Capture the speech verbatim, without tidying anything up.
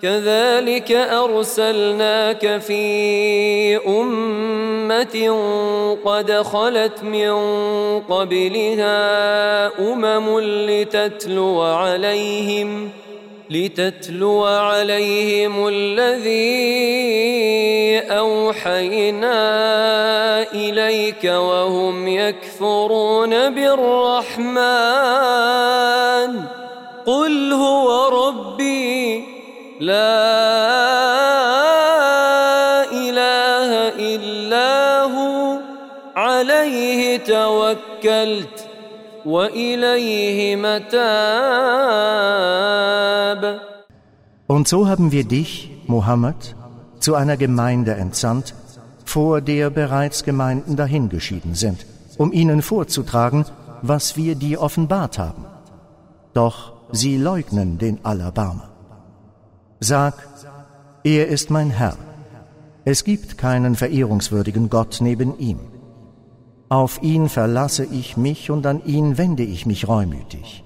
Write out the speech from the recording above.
كذلك أرسلناك في أمة قد خلت من قبلها أمم لتتلو عليهم لتتلو عليهم الذي أوحينا إليك وهم يكفرون بالرحمن قل هو ربي لا إله إلا هو عليه توكلت وإليه متاب. Und so haben wir dich, Mohammed, zu einer Gemeinde entsandt, vor der bereits Gemeinden dahingeschieden sind, um ihnen vorzutragen, was wir dir offenbart haben. Doch sie leugnen den Allerbarmer. Sag, er ist mein Herr. Es gibt keinen verehrungswürdigen Gott neben ihm. Auf ihn verlasse ich mich und an ihn wende ich mich reumütig.